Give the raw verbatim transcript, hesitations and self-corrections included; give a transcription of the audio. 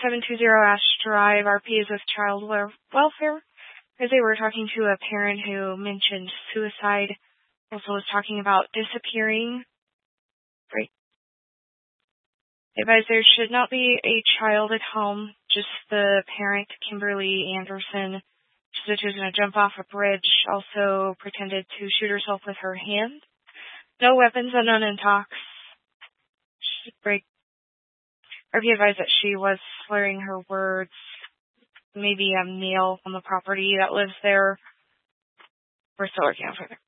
seven two zero Ash Drive. R P is with Child Welfare. As they were talking to a parent who mentioned suicide, also was talking about disappearing. Right. Advised there should not be a child at home, just the parent, Kimberly Anderson. She said she was going to jump off a bridge, also pretended to shoot herself with her hand. No weapons, unknown in talks. She break. R P advised that she was slurring her words. Maybe a male on the property that lives there. We're still working on further.